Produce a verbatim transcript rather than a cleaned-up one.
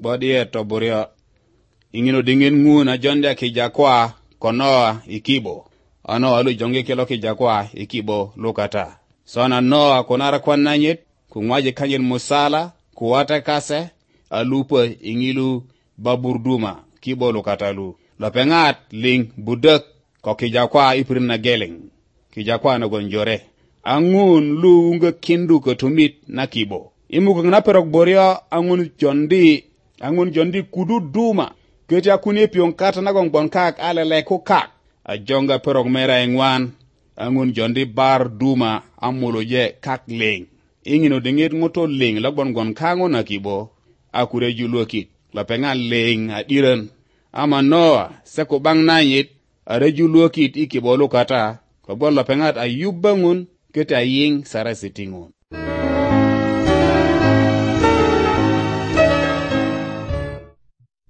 bodie to buria ingino dingin ngu na jonde kijakwa konoa ikibo ano alu jonge kelo kijakwa ikibo lukata sona noa konara kwananyet kungwaje kanyen musala kuwata kase alupa ingilu baburduma kibo lukatalu lapengat ling budak ko kijakwa iprin na geleng kijakwa na gonjore angun lu unga kindu ko tumit na kibo imuko na perok boria angun jondi angun jondi kudu duma keti akuni pion kata na gong bon kak alele ko kak a jonga perok mera engwan angun jondi bar duma amulo je kak leng ingino dingit ngoto leng la bon gon kango na kibo akure juluki la penga leng adiran ama noa seko bang nanyit are juluki ikibo lokata ko bon la pengat ayubangun keti aying sarasitingun